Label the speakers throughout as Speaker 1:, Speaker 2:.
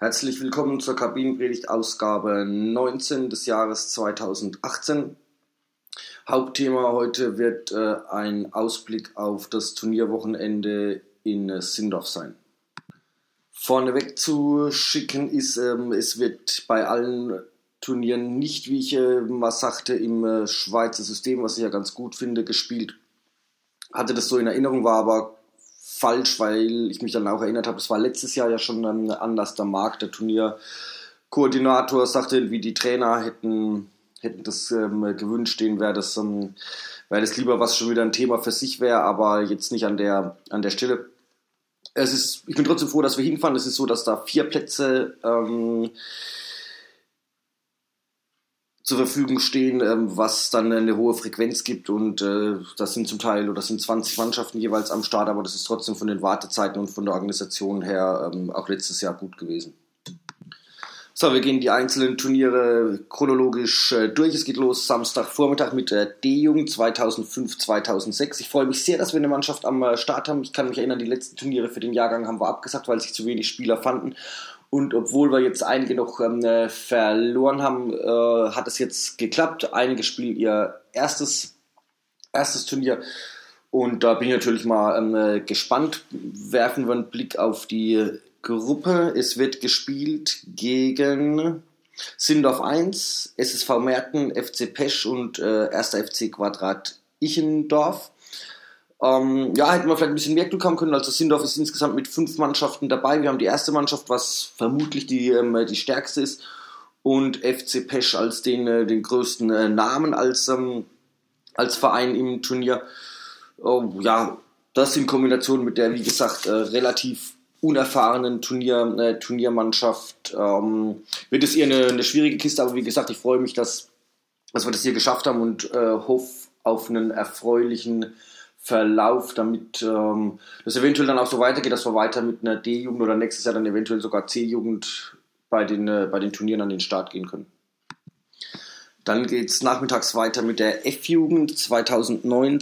Speaker 1: Herzlich willkommen zur Kabinenpredigt Ausgabe 19 des Jahres 2018. Hauptthema heute wird ein Ausblick auf das Turnierwochenende in Sindorf sein. Vorneweg zu schicken ist, es wird bei allen Turnieren nicht, wie ich mal sagte, im Schweizer System, was ich ja ganz gut finde, gespielt. Hatte das so in Erinnerung, war aber falsch, weil ich mich dann auch erinnert habe, es war letztes Jahr ja schon anders. Der Marc, der Turnierkoordinator, sagte, wie die Trainer hätten das gewünscht, denen wäre das lieber, was schon wieder ein Thema für sich wäre, aber jetzt nicht an der Stelle. Ich bin trotzdem froh, dass wir hinfahren. Es ist so, dass da 4 Plätze zur Verfügung stehen, was dann eine hohe Frequenz gibt, und das sind 20 Mannschaften jeweils am Start, aber das ist trotzdem von den Wartezeiten und von der Organisation her auch letztes Jahr gut gewesen. So, wir gehen die einzelnen Turniere chronologisch durch. Es geht los Samstagvormittag mit der D-Jugend 2005-2006. Ich freue mich sehr, dass wir eine Mannschaft am Start haben. Ich kann mich erinnern, die letzten Turniere für den Jahrgang haben wir abgesagt, weil sich zu wenig Spieler fanden. Und obwohl wir jetzt einige noch verloren haben, hat es jetzt geklappt. Einige spielen ihr erstes Turnier. Und da bin ich natürlich mal gespannt. Werfen wir einen Blick auf die Gruppe. Es wird gespielt gegen Sindorf 1, SSV Merten, FC Pesch und 1. FC Quadrat Ichendorf. Hätten wir vielleicht ein bisschen mehr Glück haben können. Also Sindorf ist insgesamt mit 5 Mannschaften dabei. Wir haben die erste Mannschaft, was vermutlich die stärkste ist, und FC Pesch als den größten Namen als Verein im Turnier. Das in Kombination mit der, wie gesagt, relativ unerfahrenen Turniermannschaft wird es eher eine schwierige Kiste. Aber wie gesagt, ich freue mich, dass wir das hier geschafft haben und hoffe auf einen erfreulichen Verlauf, damit das eventuell dann auch so weitergeht, dass wir weiter mit einer D-Jugend oder nächstes Jahr dann eventuell sogar C-Jugend bei den Turnieren an den Start gehen können. Dann geht es nachmittags weiter mit der F-Jugend 2009,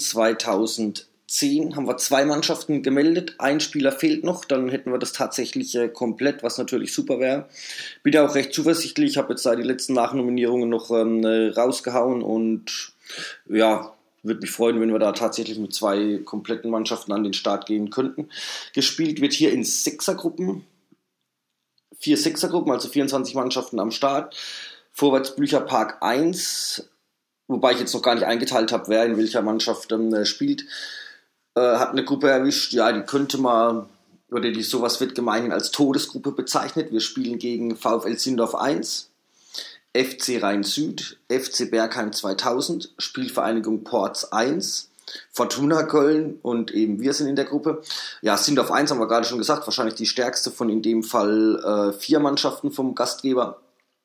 Speaker 1: 2010. Haben wir 2 Mannschaften gemeldet, ein Spieler fehlt noch, dann hätten wir das tatsächlich komplett, was natürlich super wäre. Bin ja auch recht zuversichtlich, habe jetzt da die letzten Nachnominierungen noch rausgehauen und ja, würde mich freuen, wenn wir da tatsächlich mit 2 kompletten Mannschaften an den Start gehen könnten. Gespielt wird hier in 4 Sechsergruppen, also 24 Mannschaften am Start. Vorwärts Blücherpark 1, wobei ich jetzt noch gar nicht eingeteilt habe, wer in welcher Mannschaft spielt, hat eine Gruppe erwischt, ja, die könnte mal, oder sowas wird gemeinhin als Todesgruppe bezeichnet. Wir spielen gegen VfL Sindorf 1, FC Rhein-Süd, FC Bergheim 2000, Spielvereinigung Porz 1, Fortuna Köln und eben wir sind in der Gruppe. Ja, Sindorf 1 haben wir gerade schon gesagt, wahrscheinlich die stärkste von in dem Fall 4 Mannschaften vom Gastgeber.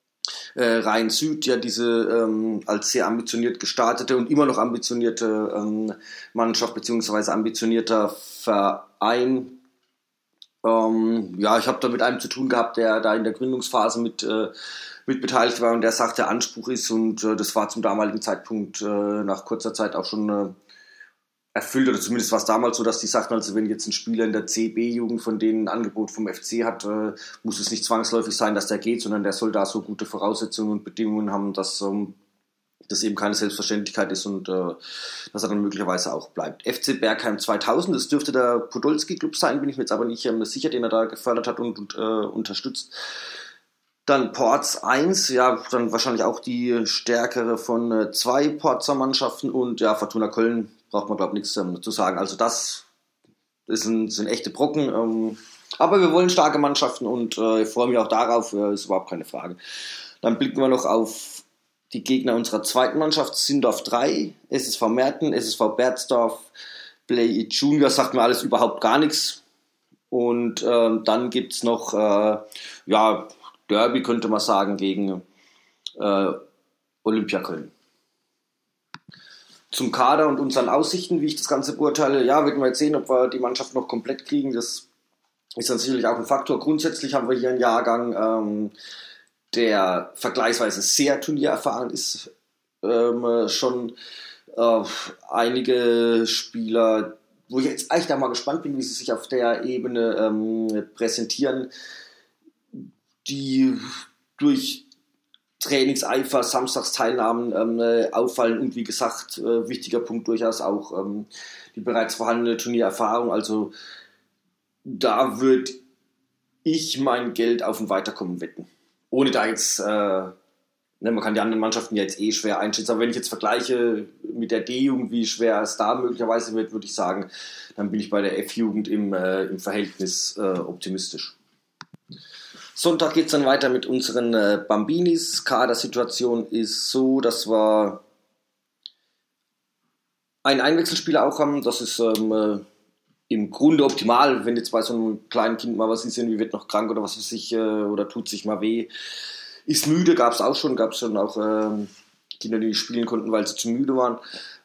Speaker 1: Rhein-Süd, ja, diese als sehr ambitioniert gestartete und immer noch ambitionierte Mannschaft bzw. ambitionierter Verein. Ich habe da mit einem zu tun gehabt, der da in der Gründungsphase mit beteiligt war und der sagt, der Anspruch ist, und das war zum damaligen Zeitpunkt nach kurzer Zeit auch schon erfüllt, oder zumindest war es damals so, dass die sagten, also wenn jetzt ein Spieler in der CB-Jugend von denen ein Angebot vom FC hat, muss es nicht zwangsläufig sein, dass der geht, sondern der soll da so gute Voraussetzungen und Bedingungen haben, dass das eben keine Selbstverständlichkeit ist und dass er dann möglicherweise auch bleibt. FC Bergheim 2000, das dürfte der Podolski-Club sein, bin ich mir jetzt aber nicht sicher, den er da gefördert hat und unterstützt. Dann Porz 1, ja, dann wahrscheinlich auch die stärkere von 2 Porzer Mannschaften, und ja, Fortuna Köln braucht man, glaube ich, nichts zu sagen. Also das sind echte Brocken, aber wir wollen starke Mannschaften und ich freue mich auch darauf, ist überhaupt keine Frage. Dann blicken wir noch auf die Gegner unserer zweiten Mannschaft, Sindorf 3, SSV Merten, SSV Berzdorf, Play It Junior, sagt mir alles überhaupt gar nichts. Und dann gibt es noch, Derby könnte man sagen, gegen Olympia Köln. Zum Kader und unseren Aussichten, wie ich das Ganze beurteile, ja, werden wir jetzt sehen, ob wir die Mannschaft noch komplett kriegen. Das ist dann sicherlich auch ein Faktor. Grundsätzlich haben wir hier einen Jahrgang, der vergleichsweise sehr turniererfahren ist. Schon einige Spieler, wo ich jetzt echt auch mal gespannt bin, wie sie sich auf der Ebene präsentieren. die durch Trainingseifer, Samstagsteilnahmen auffallen und wie gesagt, wichtiger Punkt durchaus auch die bereits vorhandene Turniererfahrung. Also da würde ich mein Geld auf ein Weiterkommen wetten. Ohne da jetzt, man kann die anderen Mannschaften ja jetzt schwer einschätzen, aber wenn ich jetzt vergleiche mit der D-Jugend, wie schwer es da möglicherweise wird, würde ich sagen, dann bin ich bei der F-Jugend im Verhältnis optimistisch. Sonntag geht es dann weiter mit unseren Bambinis. Kadersituation ist so, dass wir einen Einwechselspieler auch haben. Das ist im Grunde optimal, wenn jetzt bei so einem kleinen Kind mal was ist, irgendwie wird noch krank oder was weiß ich, oder tut sich mal weh. Ist müde, gab es auch schon auch Kinder, die nicht spielen konnten, weil sie zu müde waren.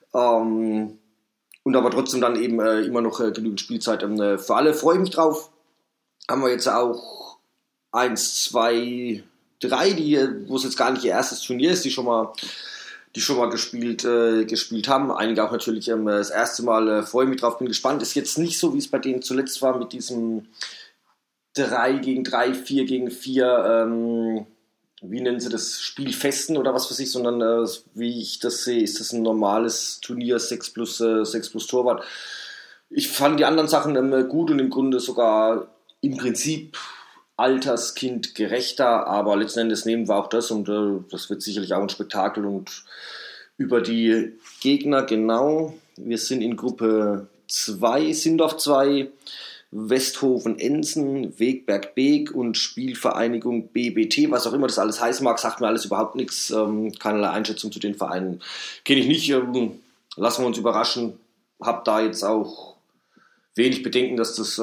Speaker 1: Und aber trotzdem dann eben immer noch genügend Spielzeit für alle. Freue ich mich drauf. Haben wir jetzt auch 1, 2, 3, wo es jetzt gar nicht ihr erstes Turnier ist, die schon mal gespielt haben. Einige auch natürlich das erste Mal. Freue mich drauf, bin gespannt. Ist jetzt nicht so, wie es bei denen zuletzt war mit diesem 3 gegen 3, 4 gegen 4, wie nennen sie das, Spielfesten oder was weiß ich, sondern wie ich das sehe, ist das ein normales Turnier, 6 plus Torwart. Ich fand die anderen Sachen gut und im Grunde sogar im Prinzip Alterskind gerechter, aber letzten Endes nehmen wir auch das und das wird sicherlich auch ein Spektakel. Und über die Gegner genau, wir sind in Gruppe 2, Sindorf 2, Westhofen-Ensen, Wegberg-Beek und Spielvereinigung BBT, was auch immer das alles heißen mag, sagt mir alles überhaupt nichts, keinerlei Einschätzung zu den Vereinen kenne ich nicht, lassen wir uns überraschen, habe da jetzt auch wenig Bedenken, dass das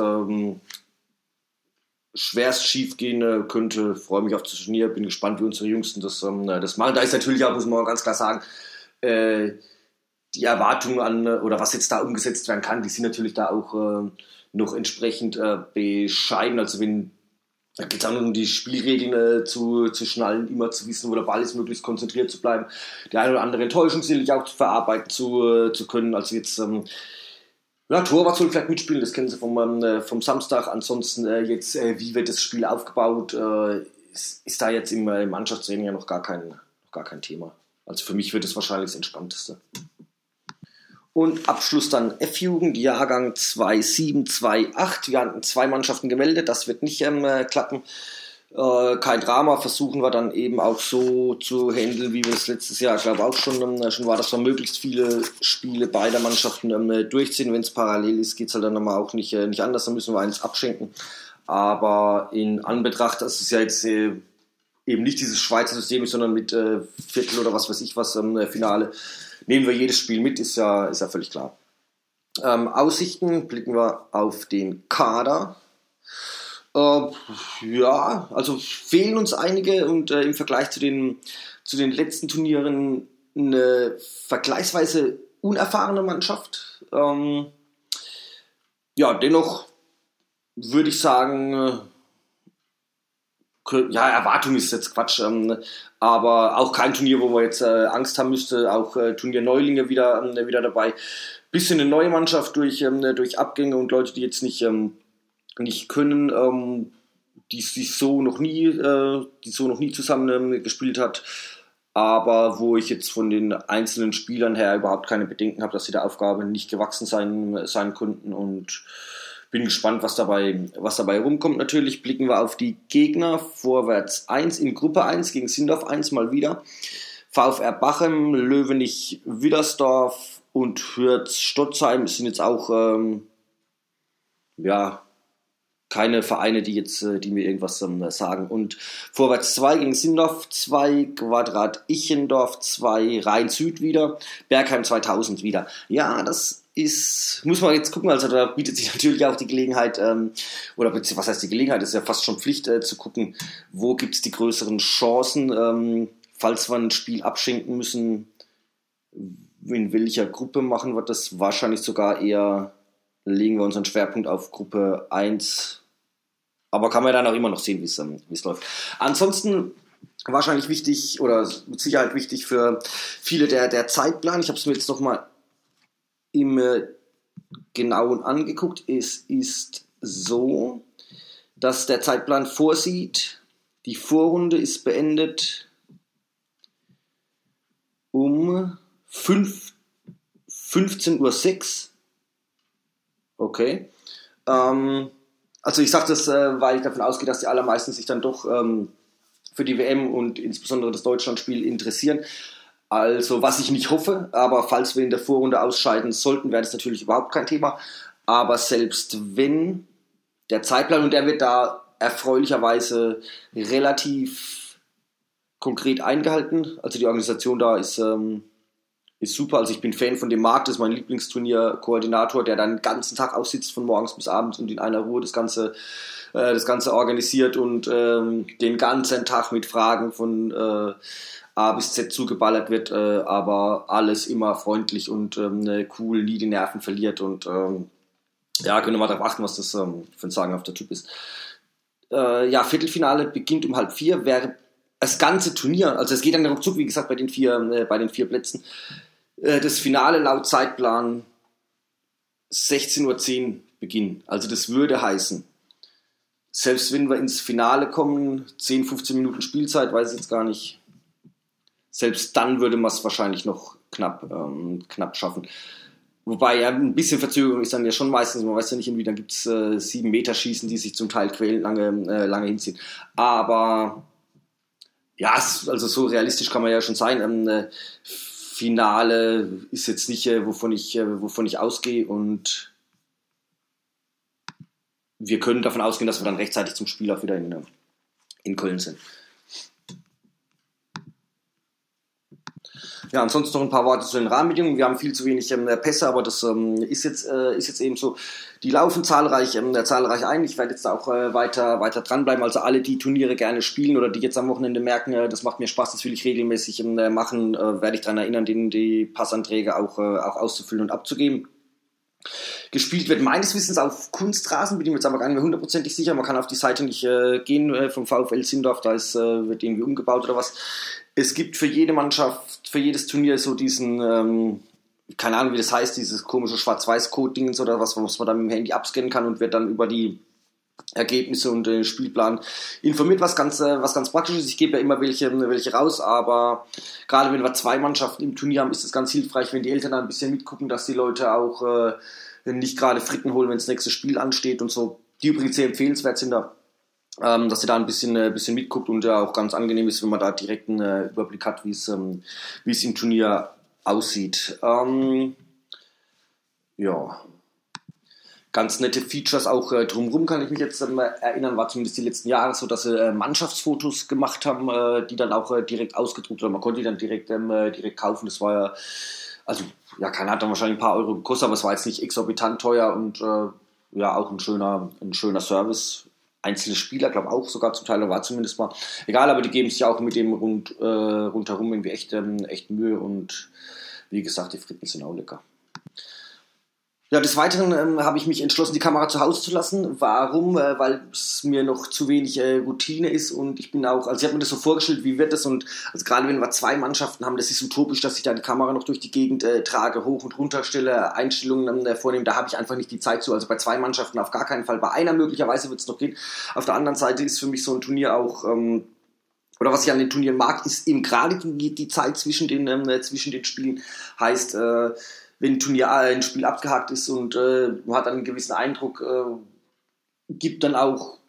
Speaker 1: schwerst schief gehen könnte. Freue mich auf das Turnier, bin gespannt, wie unsere Jüngsten das machen. Da ist natürlich auch, muss man ganz klar sagen, die Erwartungen an, oder was jetzt da umgesetzt werden kann, die sind natürlich da auch noch entsprechend bescheiden. Also da geht es auch nur um die Spielregeln zu schnallen, immer zu wissen, wo der Ball ist, möglichst konzentriert zu bleiben, die eine oder andere Enttäuschung sicherlich auch verarbeiten zu können. Also jetzt Torwart soll vielleicht mitspielen, das kennen Sie vom Samstag. Ansonsten wie wird das Spiel aufgebaut, ist da jetzt im Mannschaftstraining ja noch gar kein Thema. Also für mich wird es wahrscheinlich das Entspannteste. Und Abschluss dann F-Jugend, Jahrgang 2728. Wir hatten 2 Mannschaften gemeldet, das wird nicht klappen. Kein Drama, versuchen wir dann eben auch so zu handeln, wie wir es letztes Jahr, glaube auch schon war, dass wir möglichst viele Spiele beider Mannschaften durchziehen. Wenn es parallel ist, geht es halt dann nochmal auch nicht anders, dann müssen wir eins abschenken. Aber in Anbetracht, dass es ja jetzt eben nicht dieses Schweizer System ist, sondern mit Viertel oder was weiß ich was Finale, nehmen wir jedes Spiel mit, ist ja völlig klar. Aussichten, blicken wir auf den Kader. Also fehlen uns einige und im Vergleich zu den letzten Turnieren eine vergleichsweise unerfahrene Mannschaft. Dennoch würde ich sagen, Erwartung ist jetzt Quatsch, aber auch kein Turnier, wo man jetzt Angst haben müsste, auch Turnierneulinge wieder dabei. Bisschen eine neue Mannschaft durch Abgänge und Leute, die jetzt nicht können, die so noch nie zusammen gespielt hat, aber wo ich jetzt von den einzelnen Spielern her überhaupt keine Bedenken habe, dass sie der Aufgabe nicht gewachsen sein konnten und bin gespannt, was dabei rumkommt. Natürlich blicken wir auf die Gegner. Vorwärts 1 in Gruppe 1 gegen Sindorf 1 mal wieder. VfR Bachem, Löwenich-Widdersdorf und Hürth-Stotzheim sind jetzt auch keine Vereine, die mir irgendwas sagen. Und Vorwärts 2 gegen Sindorf 2, Quadrat Ichendorf 2, Rhein-Süd wieder, Bergheim 2000 wieder. Ja, das muss man jetzt gucken, also da bietet sich natürlich auch die Gelegenheit, was heißt die Gelegenheit, das ist ja fast schon Pflicht zu gucken, wo gibt es die größeren Chancen, falls wir ein Spiel abschenken müssen, in welcher Gruppe machen wir das, wahrscheinlich sogar eher legen wir unseren Schwerpunkt auf Gruppe 1, aber kann man dann auch immer noch sehen, wie es läuft. Ansonsten wahrscheinlich wichtig oder mit Sicherheit wichtig für viele der Zeitplan. Ich habe es mir jetzt nochmal im Genauen angeguckt. Es ist so, dass der Zeitplan vorsieht, Die Vorrunde ist beendet um 15:06 Uhr. Okay. Also ich sage das, weil ich davon ausgehe, dass die allermeisten sich dann doch für die WM und insbesondere das Deutschlandspiel interessieren. Also was ich nicht hoffe, aber falls wir in der Vorrunde ausscheiden sollten, wäre das natürlich überhaupt kein Thema. Aber selbst wenn der Zeitplan, und der wird da erfreulicherweise relativ konkret eingehalten, also die Organisation da ist super. Also ich bin Fan von dem Marc, das ist mein Lieblingsturnierkoordinator, der dann den ganzen Tag aussitzt, von morgens bis abends und in einer Ruhe das Ganze organisiert und den ganzen Tag mit Fragen von A bis Z zugeballert wird, aber alles immer freundlich und cool, nie die Nerven verliert und können wir mal darauf achten, was das für ein sagenhafter Typ ist. Viertelfinale beginnt um 3:30, wäre das ganze Turnier, also es geht dann ruckzuck, wie gesagt, bei den vier Plätzen. Das Finale laut Zeitplan 16:10 Uhr Beginn. Also das würde heißen, selbst wenn wir ins Finale kommen, 10, 15 Minuten Spielzeit, weiß ich jetzt gar nicht, selbst dann würde man es wahrscheinlich noch knapp schaffen. Wobei ja ein bisschen Verzögerung ist dann ja schon meistens, man weiß ja nicht, dann gibt es 7 Meter Schießen, die sich zum Teil quälen, lange hinziehen. Aber ja, also so realistisch kann man ja schon sein. Finale ist jetzt nicht, wovon ich ausgehe, und wir können davon ausgehen, dass wir dann rechtzeitig zum Spiel auch wieder in Köln sind. Ja, ansonsten noch ein paar Worte zu den Rahmenbedingungen. Wir haben viel zu wenig Pässe, aber das ist jetzt eben so. Die laufen zahlreich ein. Ich werde jetzt auch weiter dranbleiben. Also alle, die Turniere gerne spielen oder die jetzt am Wochenende merken, das macht mir Spaß, das will ich regelmäßig machen, werde ich daran erinnern, denen die Passanträge auch auszufüllen und abzugeben. Gespielt wird meines Wissens auf Kunstrasen, bin ich mir jetzt aber gar nicht mehr hundertprozentig sicher. Man kann auf die Seite nicht gehen vom VfL Sindorf, da wird irgendwie umgebaut oder was. Es gibt für jede Mannschaft, für jedes Turnier so diesen, keine Ahnung wie das heißt, dieses komische Schwarz-Weiß-Code-Dingens oder was man dann mit dem Handy abscannen kann und wird dann über die Ergebnisse und den Spielplan informiert, was ganz praktisch ist. Ich gebe ja immer welche raus, aber gerade wenn wir 2 Mannschaften im Turnier haben, ist es ganz hilfreich, wenn die Eltern da ein bisschen mitgucken, dass die Leute auch nicht gerade Fritten holen, wenn das nächste Spiel ansteht und so. Die übrigens sehr empfehlenswert sind da, dass ihr da ein bisschen mitguckt und ja auch ganz angenehm ist, wenn man da direkt einen Überblick hat, wie es im Turnier aussieht. Ganz nette Features auch drumherum, kann ich mich jetzt erinnern, war zumindest die letzten Jahre so, dass sie Mannschaftsfotos gemacht haben, die dann auch direkt ausgedruckt oder man konnte die dann direkt kaufen. Das war ja, also ja, keiner hat dann wahrscheinlich ein paar Euro gekostet, aber es war jetzt nicht exorbitant teuer und auch ein schöner Service. Einzelne Spieler, glaube auch sogar zum Teil, war zumindest mal. Egal, aber die geben sich ja auch mit dem rundherum irgendwie echt Mühe und wie gesagt, die Fritten sind auch lecker. Ja, des Weiteren habe ich mich entschlossen, die Kamera zu Hause zu lassen. Warum? Weil es mir noch zu wenig Routine ist und ich bin auch, also ich habe mir das so vorgestellt, wie wird das, und also gerade wenn wir 2 Mannschaften haben, das ist utopisch, dass ich da die Kamera noch durch die Gegend trage, hoch und runter stelle, Einstellungen vornehme, da habe ich einfach nicht die Zeit zu. Also bei 2 Mannschaften auf gar keinen Fall, bei einer möglicherweise wird es noch gehen. Auf der anderen Seite ist für mich so ein Turnier auch, oder was ich an den Turnieren mag, ist eben gerade die Zeit zwischen den Spielen, heißt, wenn ein Spiel abgehakt ist und man hat einen gewissen Eindruck, gibt dann auch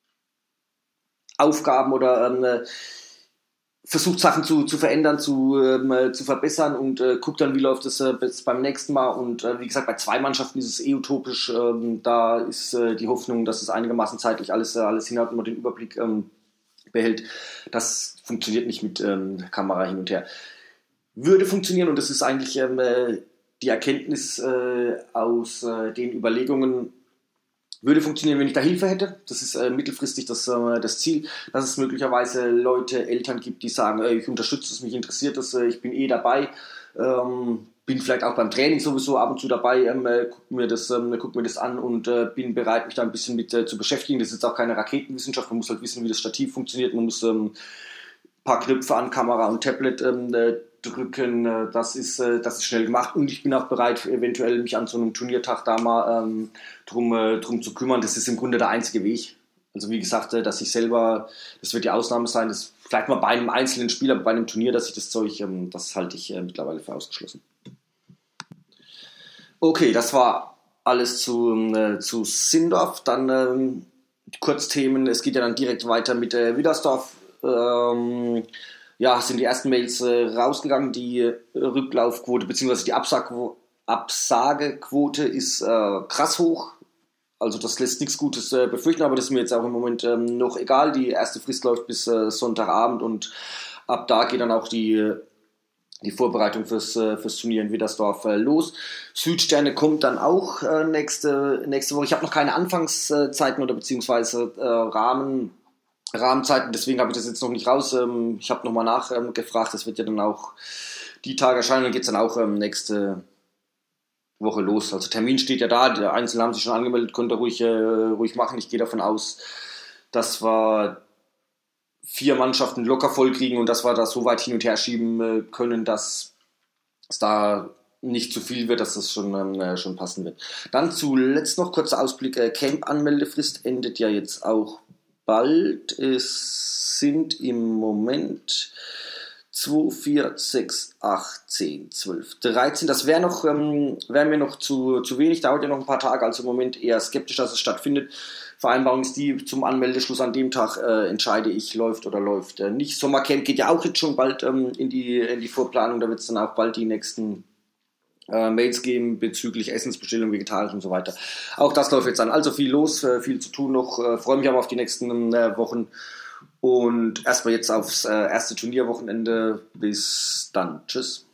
Speaker 1: Aufgaben oder versucht Sachen zu verändern, zu verbessern und guckt dann, wie läuft das beim nächsten Mal. Und wie gesagt, bei 2 Mannschaften ist es utopisch. Da ist die Hoffnung, dass es einigermaßen zeitlich alles hinhaut und man den Überblick behält. Das funktioniert nicht mit Kamera hin und her. Würde funktionieren, und das ist eigentlich die Erkenntnis aus den Überlegungen, würde funktionieren, wenn ich da Hilfe hätte. Das ist mittelfristig das Ziel, dass es möglicherweise Eltern gibt, die sagen, ich unterstütze es, mich interessiert das, ich bin dabei, bin vielleicht auch beim Training sowieso ab und zu dabei, guck mir das an und bin bereit, mich da ein bisschen mit zu beschäftigen. Das ist jetzt auch keine Raketenwissenschaft, man muss halt wissen, wie das Stativ funktioniert, man muss ein paar Knöpfe an Kamera und Tablet drücken, das ist schnell gemacht, und ich bin auch bereit, eventuell mich an so einem Turniertag da mal drum zu kümmern. Das ist im Grunde der einzige Weg, Also wie gesagt, dass ich selber, das wird die Ausnahme sein, das vielleicht mal bei einem einzelnen Spieler, bei einem Turnier, dass ich das Zeug, das halte ich mittlerweile für ausgeschlossen. Okay, das war alles zu Sindorf. Dann Kurzthemen, es geht ja dann direkt weiter mit Widdersdorf. Ja, sind die ersten Mails rausgegangen. Die Rücklaufquote bzw. die Absagequote ist krass hoch. Also das lässt nichts Gutes befürchten, aber das ist mir jetzt auch im Moment noch egal. Die erste Frist läuft bis Sonntagabend und ab da geht dann auch die Vorbereitung fürs Turnier in Widdersdorf los. Südsterne kommt dann auch nächste Woche. Ich habe noch keine Anfangszeiten oder beziehungsweise Rahmenzeiten, deswegen habe ich das jetzt noch nicht raus. Ich habe nochmal nachgefragt, das wird ja dann auch die Tage erscheinen, dann geht es dann auch nächste Woche los. Also Termin steht ja da, die Einzelnen haben sich schon angemeldet, könnt ihr ruhig machen. Ich gehe davon aus, dass wir 4 Mannschaften locker voll kriegen und dass wir das so weit hin und her schieben können, dass es da nicht zu viel wird, dass das schon passen wird. Dann zuletzt noch kurzer Ausblick, Camp-Anmeldefrist endet ja jetzt auch bald. Es sind im Moment 2, 4, 6, 8, 10, 12, 13. Das wäre mir noch zu wenig, dauert ja noch ein paar Tage, also im Moment eher skeptisch, dass es stattfindet. Vereinbarung ist die, zum Anmeldeschluss an dem Tag entscheide ich, läuft oder läuft nicht. Sommercamp geht ja auch jetzt schon bald in die Vorplanung, da wird es dann auch bald die nächsten Mails geben bezüglich Essensbestellung, vegetarisch und so weiter. Auch das läuft jetzt an. Also viel los, viel zu tun noch. Freue mich aber auf die nächsten Wochen. Und erstmal jetzt aufs erste Turnierwochenende. Bis dann. Tschüss.